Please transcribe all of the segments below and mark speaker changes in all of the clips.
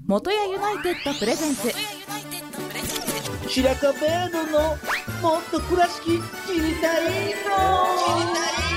Speaker 1: 元谷ユナイテッドプレゼンツ
Speaker 2: 白壁のもっと倉敷知りたいの。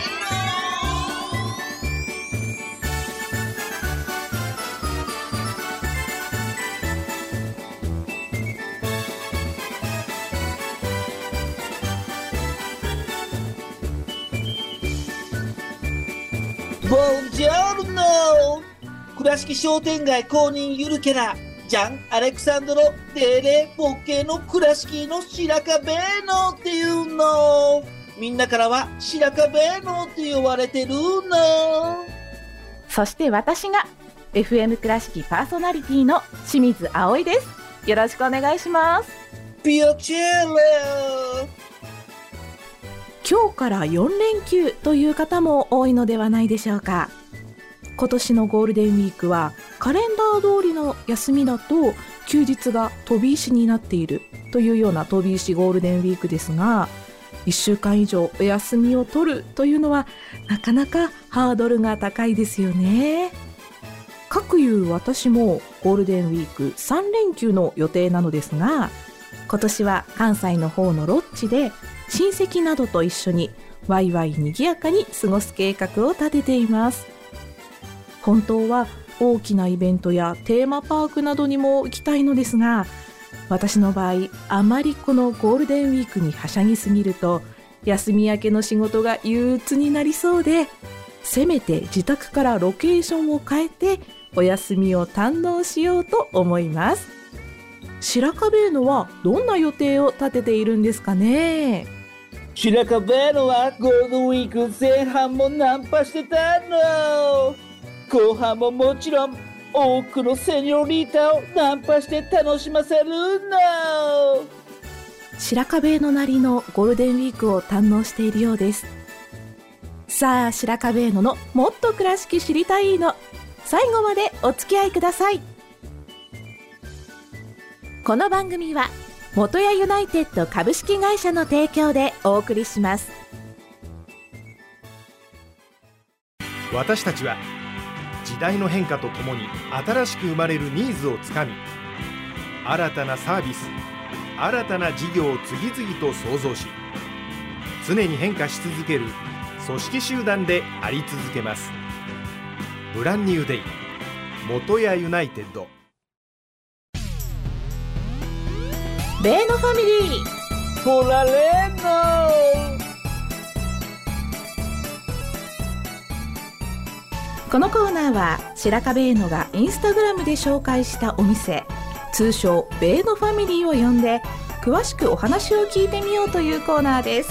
Speaker 2: ボンジョルノ。倉敷商店街公認ゆるキャラジャン・アレクサンドロ・デレ・ボケの倉敷の白壁のっていうの。みんなからは白壁のって呼ばれてるの。
Speaker 1: そして私が FM 倉敷パーソナリティの清水葵です。よろしくお願いします。
Speaker 2: ピアチェレ。
Speaker 1: 今日から4連休という方も多いのではないでしょうか。今年のゴールデンウィークはカレンダー通りの休みだと休日が飛び石になっているというような飛び石ゴールデンウィークですが、1週間以上お休みを取るというのはなかなかハードルが高いですよね。かくいう私もゴールデンウィーク3連休の予定なのですが、今年は関西の方のロッジで親戚などと一緒にワイワイにぎやかに過ごす計画を立てています。本当は大きなイベントやテーマパークなどにも行きたいのですが、私の場合あまりこのゴールデンウィークにはしゃぎすぎると休み明けの仕事が憂鬱になりそうで、せめて自宅からロケーションを変えてお休みを堪能しようと思います。白壁のはどんな予定を立てているんですかね。
Speaker 2: 白壁のはゴールデンウィーク前半もナンパしてたの。後半ももちろん多くのセニョリータをナンパして楽しませるの。
Speaker 1: 白壁のなりのゴールデンウィークを堪能しているようです。さあ、白壁のもっと倉敷知りたいの、最後までお付き合いください。この番組は元谷ユナイテッド株式会社の提供でお送りします。
Speaker 3: 私たちは時代の変化とともに新しく生まれるニーズをつかみ、新たなサービス、新たな事業を次々と創造し、常に変化し続ける組織集団であり続けます。ブランニューデイ元谷ユナイテッド。
Speaker 1: ベイのファミリー
Speaker 2: ポラレンノ。
Speaker 1: このコーナーは白壁営のがインスタグラムで紹介したお店、通称ベイのファミリーを呼んで詳しくお話を聞いてみようというコーナーです。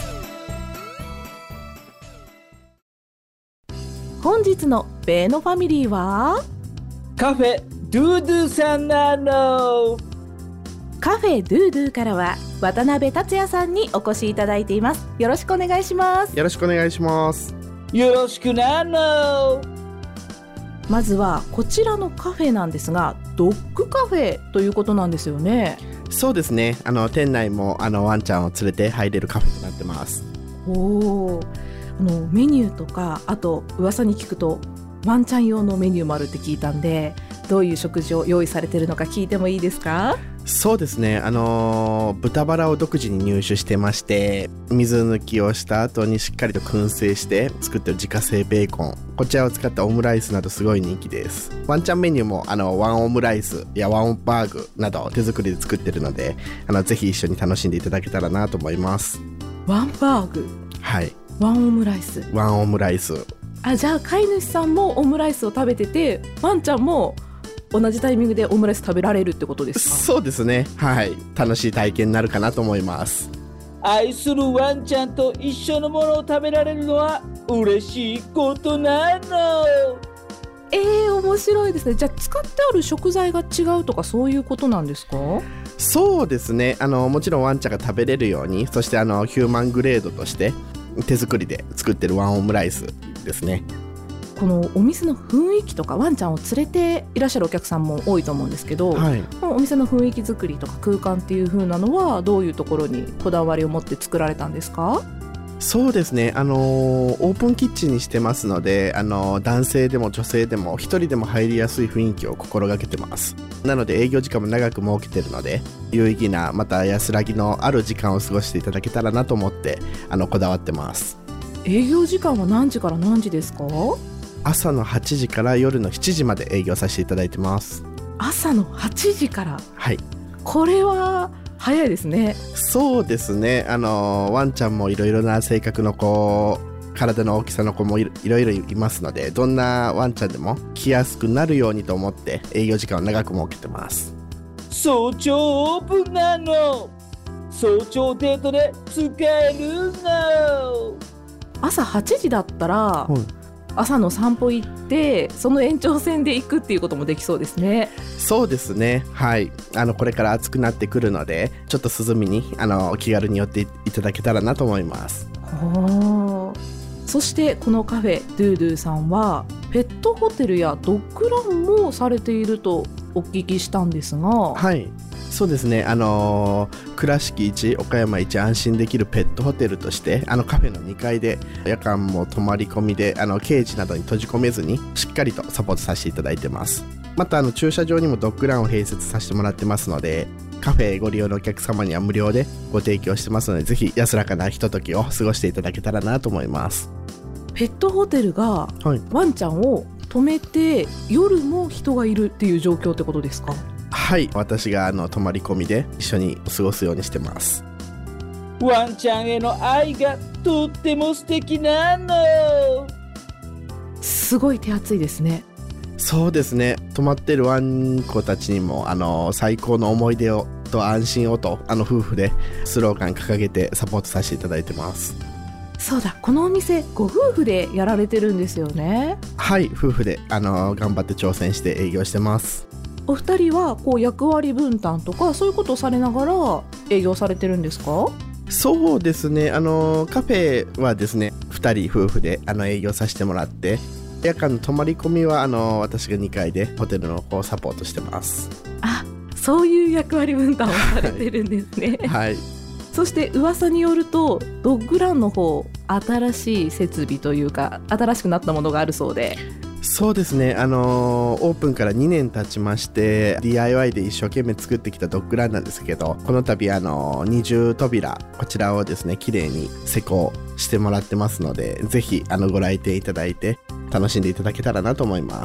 Speaker 1: 本日のベイのファミリーは
Speaker 2: カフェドゥドゥさんなの。
Speaker 1: カフェドゥドゥからは渡辺達也さんにお越しいただいています。よろしくお願いします。
Speaker 4: よろしくお願いします。
Speaker 2: よろしくなの。
Speaker 1: まずはこちらのカフェなんですが、ドッグカフェということなんですよね。
Speaker 4: そうですね。店内もワンちゃんを連れて入れるカフェとなってます。
Speaker 1: おー、メニューとか、あと噂に聞くとワンちゃん用のメニューもあるって聞いたんで、どういう食事を用意されているのか聞いてもいいですか？
Speaker 4: そうですね。豚バラを独自に入手してまして、水抜きをした後にしっかりと燻製して作ってる自家製ベーコン、こちらを使ったオムライスなどすごい人気です。ワンちゃんメニューもワンオムライスやワンバーグなど手作りで作ってるので、ぜひ一緒に楽しんでいただけたらなと思います。
Speaker 1: ワンバーグ、
Speaker 4: はい、
Speaker 1: ワンオムライス。
Speaker 4: ワンオムライス。
Speaker 1: じゃあ飼い主さんもオムライスを食べてて、ワンちゃんも同じタイミングでオムライス食べられるってことですか？
Speaker 4: そうですね。はい、楽しい体験になるかなと思います。
Speaker 2: 愛するワンちゃんと一緒のものを食べられるのは嬉しいことなの。
Speaker 1: 面白いですね。じゃあ使ってある食材が違うとかそういうことなんですか？
Speaker 4: そうですね。もちろんワンちゃんが食べれるように、そしてヒューマングレードとして手作りで作ってるワンオムライスですね。
Speaker 1: このお店の雰囲気とか、ワンちゃんを連れていらっしゃるお客さんも多いと思うんですけど、
Speaker 4: はい、
Speaker 1: このお店の雰囲気作りとか空間っていう風なのはどういうところにこだわりを持って作られたんですか？
Speaker 4: そうですね、オープンキッチンにしてますので、男性でも女性でも一人でも入りやすい雰囲気を心がけてます。なので営業時間も長く設けてるので、有意義なまた安らぎのある時間を過ごしていただけたらなと思ってこだわってます。
Speaker 1: 営業時間は何時から何時ですか？
Speaker 4: 朝の8時から夜の7時まで営業させていただいてます。
Speaker 1: 朝の8時から。
Speaker 4: はい。
Speaker 1: これは早いですね。
Speaker 4: そうですね、ワンちゃんもいろいろな性格の子、体の大きさの子もいろいろいますので、どんなワンちゃんでも来やすくなるようにと思って営業時間を長く設けてます。
Speaker 2: 早朝オープンなの。早朝デートで使えるの。
Speaker 1: 朝8時だったら、朝の散歩行ってその延長線で行くっていうこともできそうですね。
Speaker 4: そうですね、はい。これから暑くなってくるので、ちょっと涼みにお気軽に寄っていただけたらなと思います。
Speaker 1: そしてこのカフェドゥドゥさんはペットホテルやドッグランもされているとお聞きしたんですが。
Speaker 4: はい、そうですね、倉敷一岡山一安心できるペットホテルとしてカフェの2階で夜間も泊まり込みでケージなどに閉じ込めずにしっかりとサポートさせていただいてます。また駐車場にもドッグランを併設させてもらってますので、カフェご利用のお客様には無料でご提供してますので、ぜひ安らかなひとときを過ごしていただけたらなと思います。
Speaker 1: ペットホテルがワンちゃんを泊めて、夜も人がいるっていう状況ってことですか？
Speaker 4: はい、私が泊まり込みで一緒に過ごすようにしてます。
Speaker 2: ワンちゃんへの愛がとっても素敵なの。
Speaker 1: すごい手厚いですね。
Speaker 4: そうですね、泊まってるワンコたちにも最高の思い出をと安心をと夫婦でスローガン掲げてサポートさせていただいてます。
Speaker 1: そうだ、このお店ご夫婦でやられてるんですよね。
Speaker 4: はい、夫婦で頑張って挑戦して営業してます。
Speaker 1: お二人は役割分担とかそういうことをされながら営業されてるんですか？
Speaker 4: そうですね、カフェはですね2人夫婦で営業させてもらって、夜間の泊まり込みは私が2階でホテルのサポートしてます。
Speaker 1: あ、そういう役割分担をされてるんですね。
Speaker 4: はい、
Speaker 1: そして噂によるとドッグランの方、新しい設備というか新しくなったものがあるそうで。
Speaker 4: そうですね、オープンから2年経ちまして DIY で一生懸命作ってきたドッグランなんですけど、この度二重扉、こちらをですね綺麗に施工してもらってますので、ぜひご来店いただいて楽しんでいただけたらなと思います。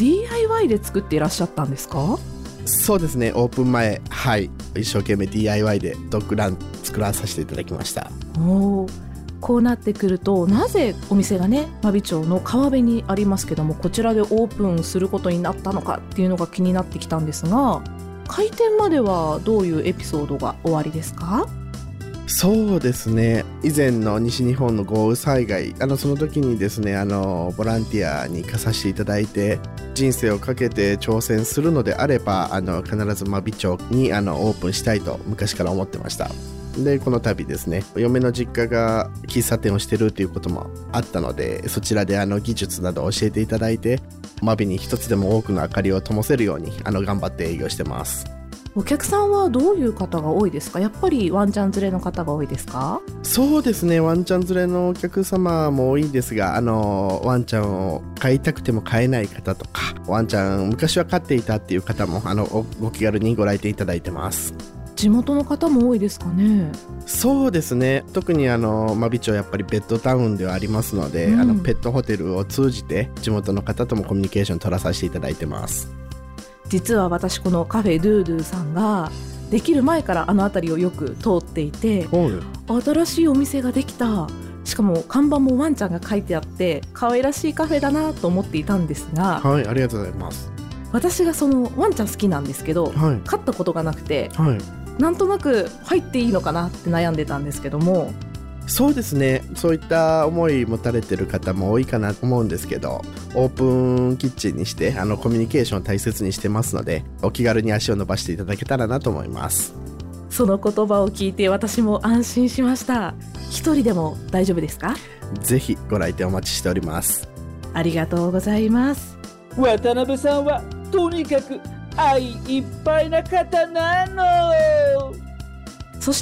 Speaker 1: DIY で作っていらっしゃったんですか？
Speaker 4: そうですね、オープン前、はい、一生懸命 DIY でドッグラン作らさせていただきました。
Speaker 1: こうなってくると、なぜお店がね真備町の川辺にありますけども、こちらでオープンすることになったのかっていうのが気になってきたんですが、開店まではどういうエピソードがおありですか？
Speaker 4: そうですね、以前の西日本の豪雨災害、その時にですねボランティアに行かさせていただいて、人生をかけて挑戦するのであれば必ず真備町にオープンしたいと昔から思ってました。でこの度ですね、嫁の実家が喫茶店をしてるということもあったので、そちらで技術などを教えていただいて、真備に一つでも多くの明かりを灯せるように頑張って営業してます。
Speaker 1: お客さんはどういう方が多いですか？やっぱりワンちゃん連れの方が多いですか？
Speaker 4: そうですね、ワンちゃん連れのお客様も多いんですが、ワンちゃんを飼いたくても飼えない方とか、ワンちゃん昔は飼っていたっていう方もご気軽にご来店いただいてます。
Speaker 1: 地元の方も多いですかね？
Speaker 4: そうですね、特に真備町やっぱりベッドタウンではありますので、ペットホテルを通じて地元の方ともコミュニケーション取らさせていただいてます。
Speaker 1: 実は私このカフェドゥドゥさんができる前から辺りをよく通っていて、新しいお店ができた、しかも看板もワンちゃんが書いてあって可愛らしいカフェだなと思っていたんですが、
Speaker 4: はい、ありがとうございます。
Speaker 1: 私がそのワンちゃん好きなんですけど、飼ったことがなくて、なんとなく入っていいのかなって悩んでたんですけども。
Speaker 4: そうですね、そういった思い持たれてる方も多いかなと思うんですけど、オープンキッチンにしてコミュニケーションを大切にしてますので、お気軽に足を伸ばしていただけたらなと思います。
Speaker 1: その言葉を聞いて私も安心しました。一人でも大丈夫ですか？
Speaker 4: ぜひご来店お待ちしております。
Speaker 1: ありがとうございます。
Speaker 2: 渡辺さんはとにかく愛いっぱいな方なの。
Speaker 1: そして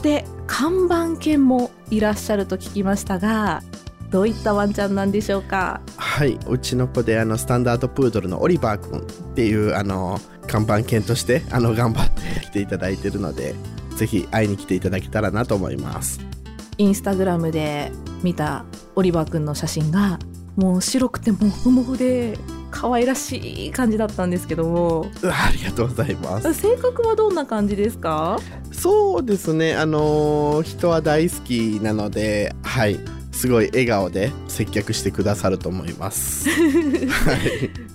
Speaker 1: 看板犬もいらっしゃると聞きましたが、どういったワンちゃんなんでしょうか？
Speaker 4: はい、うちの子でスタンダードプードルのオリバー君っていう看板犬として頑張って来ていただいているので、ぜひ会いに来ていただけたらなと思います。
Speaker 1: インスタグラムで見たオリバー君の写真がもう白くてモフモフで可愛らしい感じだったんですけども。
Speaker 4: ありがとうございます。
Speaker 1: 性格はどんな感じですか？
Speaker 4: そうですね、人は大好きなので、はい、すごい笑顔で接客してくださると思います、はい、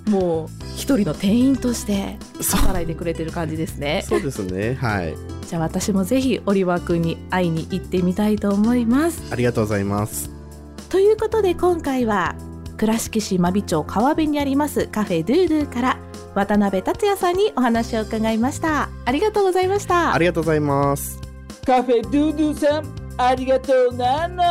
Speaker 1: もう一人の店員として働いてくれてる感じですね。
Speaker 4: そうですね、はい。
Speaker 1: じゃあ私もぜひオリバー君に会いに行ってみたいと思います。
Speaker 4: ありがとうございます。
Speaker 1: ということで今回は倉敷市真備町川辺にありますカフェドゥードゥから渡辺達也さんにお話を伺いました。ありがとうございました。
Speaker 4: ありがとうございます。
Speaker 2: カフェドゥードゥさん、ありがとうなの。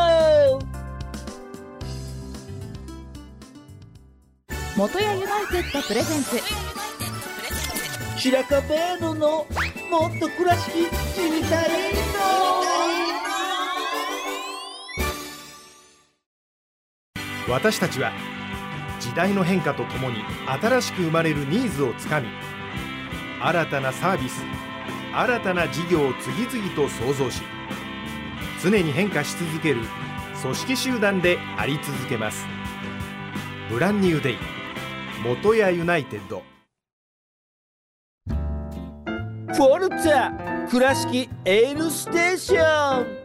Speaker 1: 元谷ユナイテッドプレゼンツ
Speaker 2: 白壁のもっと倉敷知りたい
Speaker 3: の。私たちは時代の変化とともに新しく生まれるニーズをつかみ、新たなサービス、新たな事業を次々と創造し、常に変化し続ける組織集団であり続けます。ブランニューデイ元谷ユナイテッド。
Speaker 2: フォルツァ倉敷エールステーション。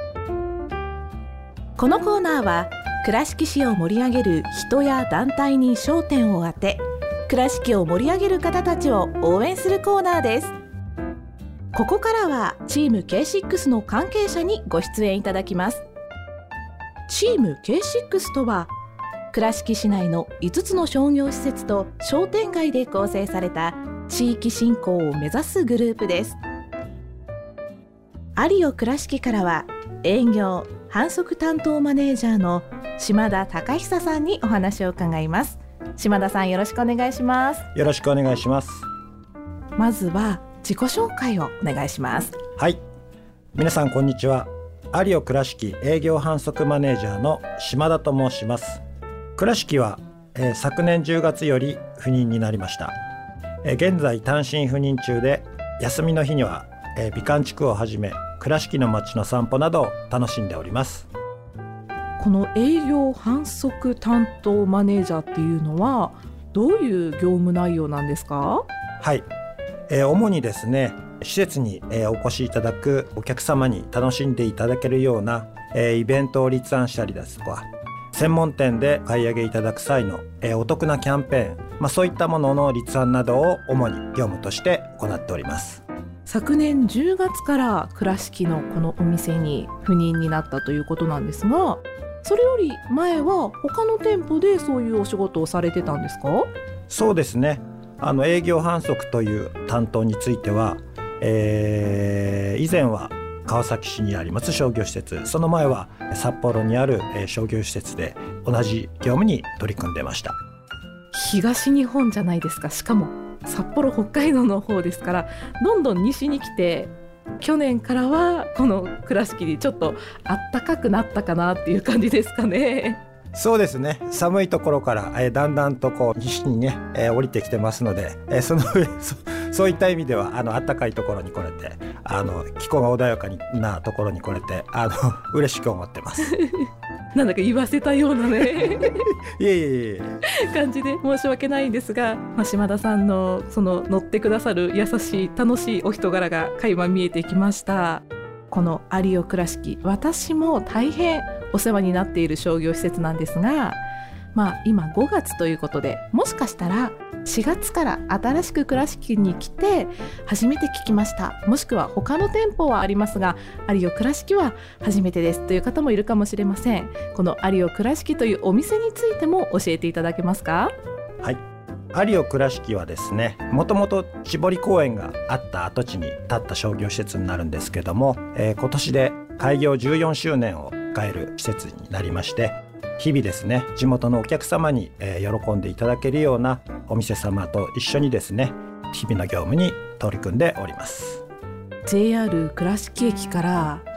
Speaker 1: このコーナーは倉敷市を盛り上げる人や団体に焦点を当て、倉敷を盛り上げる方たちを応援するコーナーです。ここからはチーム K6 の関係者にご出演いただきます。チーム K6 とは倉敷市内の5つの商業施設と商店街で構成された地域振興を目指すグループです。アリオ倉敷からは営業・販促担当マネージャーの島田隆久さんにお話を伺います。島田さん、よろしくお願いします。
Speaker 5: よろしくお願いします。
Speaker 1: まずは自己紹介をお願いします。
Speaker 5: はい、皆さんこんにちは。アリオ倉敷営業販促マネージャーの島田と申します。倉敷は、昨年10月より赴任になりました。現在単身赴任中で、休みの日には、美観地区をはじめ倉敷の街の散歩などを楽しんでおります。
Speaker 1: この営業販促担当マネージャーっていうのはどういう業務内容なんですか？
Speaker 5: はい、主にですね、施設に、お越しいただくお客様に楽しんでいただけるような、イベントを立案したりですとか、専門店で買い上げいただく際の、お得なキャンペーン、そういったものの立案などを主に業務として行っております。
Speaker 1: 昨年10月から倉敷のこのお店に赴任になったということなんですが、それより前は他の店舗でそういうお仕事をされてたんですか？
Speaker 5: そうですね、営業販促という担当については、以前は川崎市にあります商業施設、その前は札幌にある、商業施設で同じ業務に取り組んでました。
Speaker 1: 東日本じゃないですか。しかも札幌、北海道の方ですから、どんどん西に来て、去年からはこの倉敷にちょっと暖かくなったかなっていう感じですかね。
Speaker 5: そうですね、寒いところから、だんだんと西にね、降りてきてますので、その上そういった意味では暖かいところに来れて、気候が穏やかなところに来れて嬉しく思ってます
Speaker 1: なんだか言わせたようなね
Speaker 5: いえ
Speaker 1: 感じで申し訳ないんですが、島田さんのその乗ってくださる優しい楽しいお人柄が垣間見えてきました。このアリオ倉敷、私も大変お世話になっている商業施設なんですが、今5月ということで、もしかしたら4月から新しく倉敷に来て初めて聞きました、もしくは他の店舗はありますがアリオ倉敷は初めてですという方もいるかもしれません。このアリオ倉敷というお店についても教えていただけますか？
Speaker 5: はい、アリオ倉敷はですね、もともと千堀公園があった跡地に建った商業施設になるんですけども、今年で開業14周年を迎える施設になりまして、日々ですね、地元のお客様に、喜んでいただけるようなお店様と一緒にですね、日々の業務に取り組んでおります。
Speaker 1: JR 倉敷駅から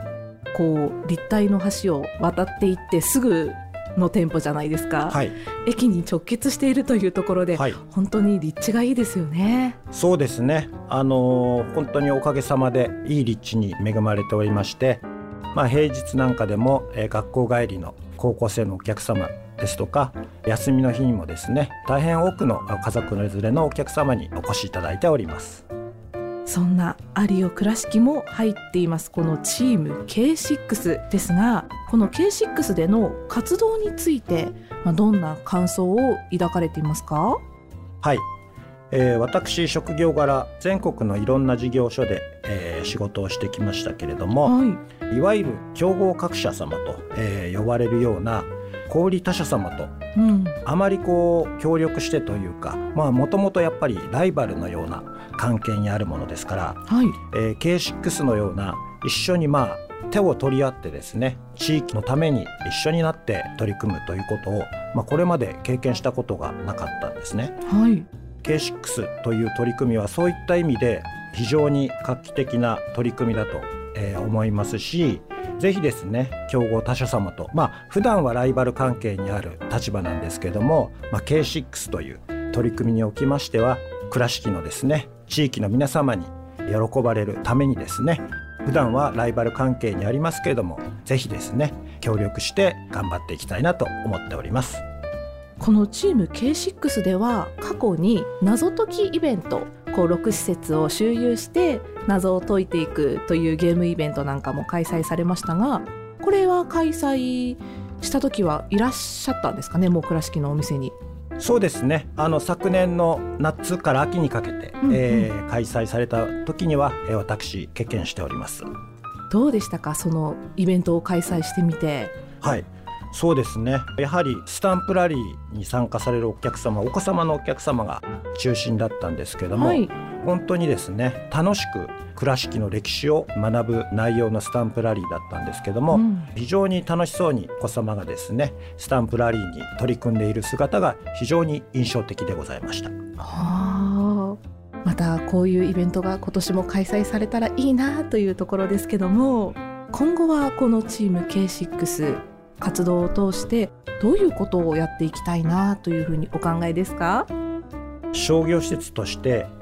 Speaker 1: こう立体の橋を渡っていってすぐの店舗じゃないですか、
Speaker 5: はい、
Speaker 1: 駅に直結しているというところで、
Speaker 5: はい、
Speaker 1: 本当に立地がいいですよね。
Speaker 5: そうですね、本当におかげさまでいい立地に恵まれておりまして、平日なんかでも、学校帰りの高校生のお客様ですとか、休みの日にもですね、大変多くの家族連れのお客様にお越しいただいております。
Speaker 1: そんな有尾倉敷も入っていますこのチーム K6 ですが、この K6 での活動について、どんな感想を抱かれていますか？
Speaker 5: はい、私職業柄全国のいろんな事業所で、仕事をしてきましたけれども、
Speaker 1: はい、
Speaker 5: いわゆる競合各社様と、呼ばれるような小売他社様と、あまり協力してというか、もともとやっぱりライバルのような関係にあるものですから、
Speaker 1: はい、
Speaker 5: K6 のような一緒に手を取り合ってですね、地域のために一緒になって取り組むということを、これまで経験したことがなかったんですね。
Speaker 1: はい、
Speaker 5: K6 という取り組みはそういった意味で非常に画期的な取り組みだと、思いますし、ぜひですね、競合他社様と、普段はライバル関係にある立場なんですけども、K6 という取り組みにおきましては、倉敷のですね、地域の皆様に喜ばれるためにですね、普段はライバル関係にありますけれども、ぜひですね、協力して頑張っていきたいなと思っております。
Speaker 1: このチーム K6 では過去に謎解きイベント、6施設を周遊して謎を解いていくというゲームイベントなんかも開催されましたが、これは開催した時はいらっしゃったんですかね、もう倉敷のお店に。
Speaker 5: そうですね、昨年の夏から秋にかけて、開催された時には、私経験しております。
Speaker 1: どうでしたか、そのイベントを開催してみて。
Speaker 5: はい、そうですね、やはりスタンプラリーに参加されるお客様、お子様のお客様が中心だったんですけども、はい、本当にですね、楽しく倉敷の歴史を学ぶ内容のスタンプラリーだったんですけども、非常に楽しそうにお子様がですね、スタンプラリーに取り組んでいる姿が非常に印象的でございました。
Speaker 1: またこういうイベントが今年も開催されたらいいなというところですけども、今後はこのチーム K6 活動を通してどういうことをやっていきたいなというふうにお考えですか？
Speaker 5: 商業施設として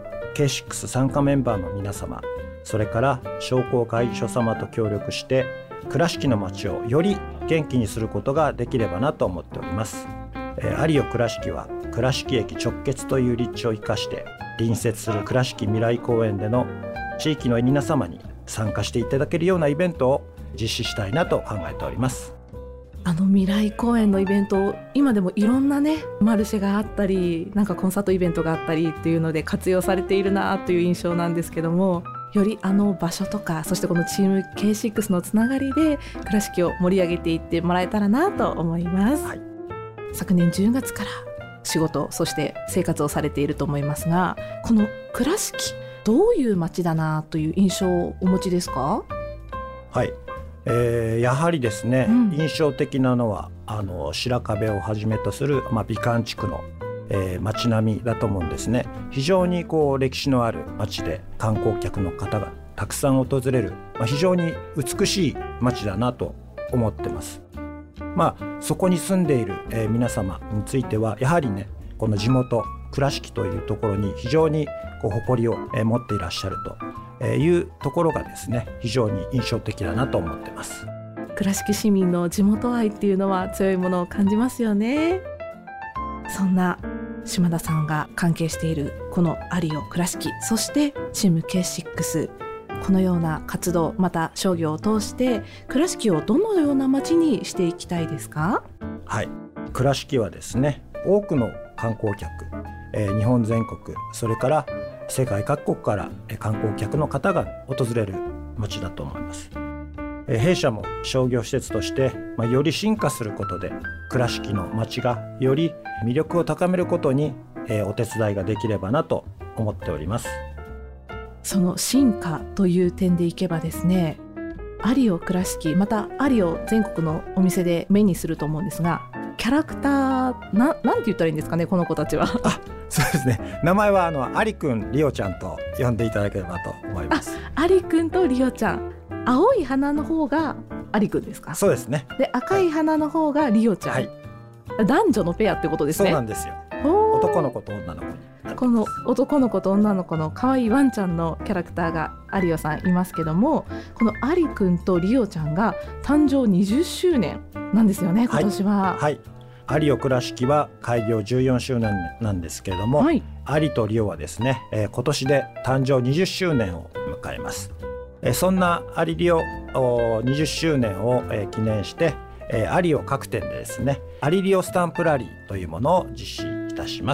Speaker 5: K6 参加メンバーの皆様、それから商工会議所様と協力して倉敷の街をより元気にすることができればなと思っております。有尾倉敷は倉敷駅直結という立地を生かして隣接する倉敷未来公園での地域の皆様に参加していただけるようなイベントを実施したいなと考えております。
Speaker 1: 未来公園のイベント、今でもいろんなねマルシェがあったり、なんかコンサートイベントがあったりっていうので活用されているなという印象なんですけども、より場所とか、そしてこのチーム K6 のつながりで倉敷を盛り上げていってもらえたらなと思います。はい、昨年10月から仕事、そして生活をされていると思いますが、この倉敷、どういう街だなという印象をお持ちですか？
Speaker 5: はい、やはりですね、印象的なのは白壁をはじめとする、美観地区の、街並みだと思うんですね。非常に歴史のある街で観光客の方がたくさん訪れる、非常に美しい街だなと思ってます。そこに住んでいる、皆様についてはやはりね、この地元倉敷というところに非常に誇りを、持っていらっしゃるというところがですね、非常に印象的だなと思ってます。
Speaker 1: 倉敷市民の地元愛っていうのは強いものを感じますよね。そんな島田さんが関係しているこの有尾倉敷、そしてチーム K6、このような活動、また商業を通して倉敷をどのような街にしていきたいですか？
Speaker 5: はい、倉敷はですね、多くの観光客、日本全国、それから世界各国から観光客の方が訪れる街だと思います。弊社も商業施設として、より進化することで倉敷の街がより魅力を高めることに、お手伝いができればなと思っております。
Speaker 1: その進化という点でいけばですね、有尾倉敷、また有尾全国のお店で目にすると思うんですが、キャラクターなんて言ったらいいんですかね、この子たちは。
Speaker 5: そうですね、名前はアリくん、リオちゃんと呼んでいただければと思います。
Speaker 1: アリくんとリオちゃん、青い花の方がアリくんですか？
Speaker 5: そうですね。
Speaker 1: で赤い花の方がリオちゃん、
Speaker 5: はい、
Speaker 1: 男女のペアってことです
Speaker 5: そう
Speaker 1: ね。
Speaker 5: なんですよ。男の子と女の子になってます。
Speaker 1: この男の子と女の子の可愛いワンちゃんのキャラクターがアリオさんいますけども、このアリくんとリオちゃんが誕生20周年なんですよね、今年は。
Speaker 5: はい、はい、アリオ倉敷は開業14周年なんですけれども、
Speaker 1: はい、
Speaker 5: アリとリオはですね、今年で誕生20周年を迎えます。そんなアリリオ20周年を記念してアリオ各店でですね、アリリオスタンプラリーというものを実施いたします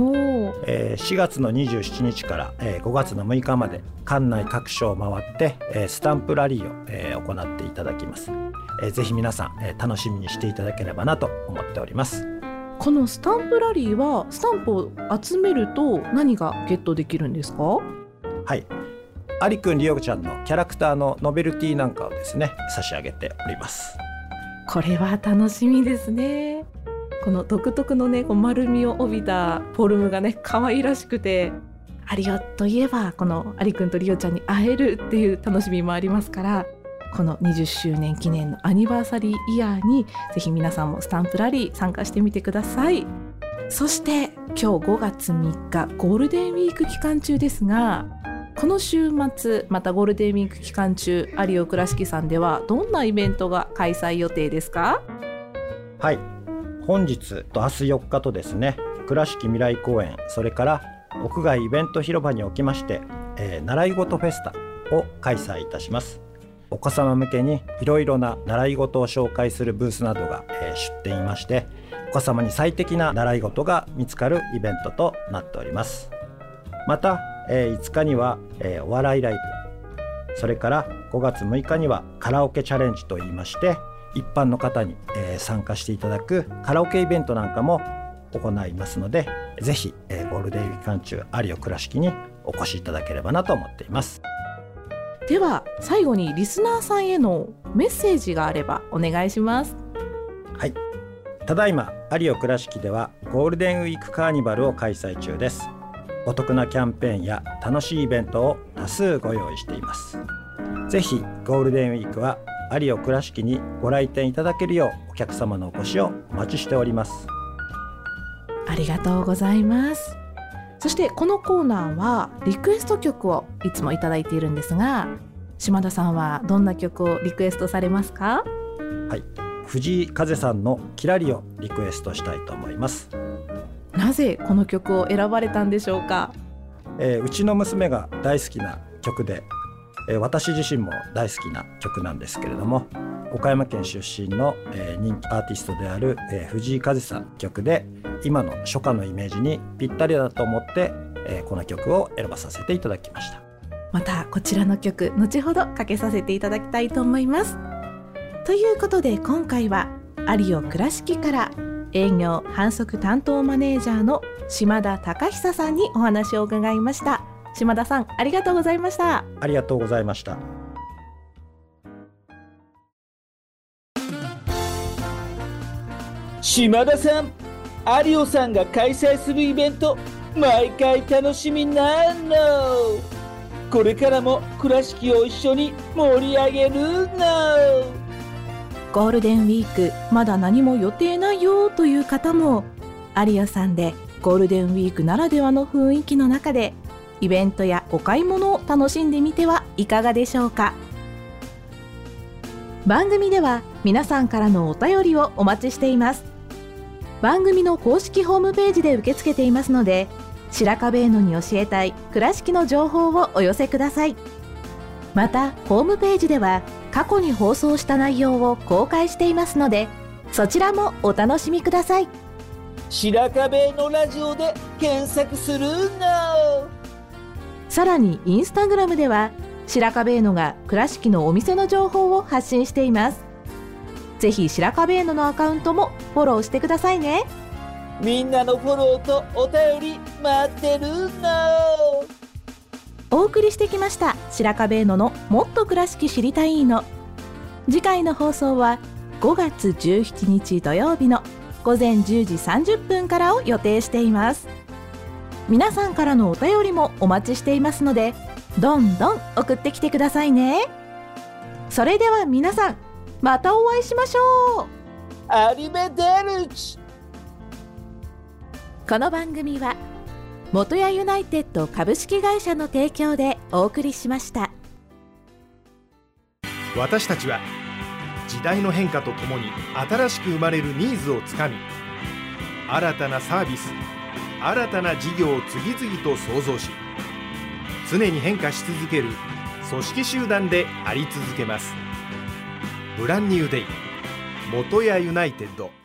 Speaker 5: 。4月の27日から5月の6日まで館内各所を回ってスタンプラリーを行っていただきます。ぜひ皆さん楽しみにしていただければなと思っております。
Speaker 1: このスタンプラリーはスタンプを集めると何がゲットできるんですか？
Speaker 5: はい、アリくんリオちゃんのキャラクターのノベルティなんかをですね差し上げております。
Speaker 1: これは楽しみですね。この独特のね、こう丸みを帯びたフォルムがね可愛らしくて、アリオといえばこのアリくんとリオちゃんに会えるっていう楽しみもありますから、この20周年記念のアニバーサリーイヤーにぜひ皆さんもスタンプラリー参加してみてください。そして今日5月3日ゴールデンウィーク期間中ですが、この週末またゴールデンウィーク期間中、アリオ倉敷さんではどんなイベントが開催予定ですか？
Speaker 5: はい、本日と明日4日とですね、倉敷未来公園、それから屋外イベント広場におきまして、習い事フェスタを開催いたします。お子様向けにいろいろな習い事を紹介するブースなどが、出展いまして、お子様に最適な習い事が見つかるイベントとなっております。また、5日には、お笑いライブ、それから5月6日にはカラオケチャレンジといいまして、一般の方に、参加していただくカラオケイベントなんかも行いますので、ぜひ、ゴールデンウィーク期間中アリオ倉敷にお越しいただければなと思っています。
Speaker 1: では最後にリスナーさんへのメッセージがあればお願いします。
Speaker 5: はい、ただいまアリオ倉敷ではゴールデンウィークカーニバルを開催中です。お得なキャンペーンや楽しいイベントを多数ご用意しています。ぜひゴールデンウィークはアリオ倉敷にご来店いただけるようお客様のお越しをお待ちしております。
Speaker 1: ありがとうございます。そしてこのコーナーはリクエスト曲をいつもいただいているんですが、島田さんはどんな曲をリクエストされますか？
Speaker 5: はい、藤井風さんのキラリをリクエストしたいと思います。
Speaker 1: なぜこの曲を選ばれたんでしょうか？
Speaker 5: うちの娘が大好きな曲で、私自身も大好きな曲なんですけれども、岡山県出身の、人気アーティストである、藤井風さんの曲で、今の初夏のイメージにぴったりだと思って、この曲を選ばさせていただきました。
Speaker 1: またこちらの曲後ほどかけさせていただきたいと思います。ということで今回はアリオ倉敷から営業販促担当マネージャーの島田隆久さんにお話を伺いました。島田さん、ありがとうございました。
Speaker 5: ありがとうございました。
Speaker 2: 島田さん、アリオさんが開催するイベント、毎回楽しみなの。これからも倉敷を一緒に盛り上げるの。
Speaker 1: ゴールデンウィークまだ何も予定ないよという方も、アリオさんでゴールデンウィークならではの雰囲気の中でイベントやお買い物を楽しんでみてはいかがでしょうか。番組では皆さんからのお便りをお待ちしています。番組の公式ホームページで受け付けていますので、白壁園に教えたい倉敷の情報をお寄せください。またホームページでは過去に放送した内容を公開していますので、そちらもお楽しみください。
Speaker 2: 白壁園のラジオで検索するの。
Speaker 1: さらにインスタグラムでは白壁園が倉敷のお店の情報を発信しています。ぜひ白壁園のアカウントもフォローしてくださいね。
Speaker 2: みんなのフォローとお便り待ってるの。
Speaker 1: お送りしてきました白壁園のもっと倉敷知りたいの。次回の放送は5月17日土曜日の午前10時30分からを予定しています。皆さんからのお便りもお待ちしていますので、どんどん送ってきてくださいね。それでは皆さん、 またお会いしましょう。
Speaker 2: アリベデルチ。
Speaker 1: この番組は元谷ユナイテッド株式会社の提供でお送りしました。
Speaker 3: 私たちは時代の変化とともに新しく生まれるニーズをつかみ、新たなサービス、新たな事業を次々と創造し、常に変化し続ける組織集団であり続けます。ブランニューデイ元谷ユナイテッド。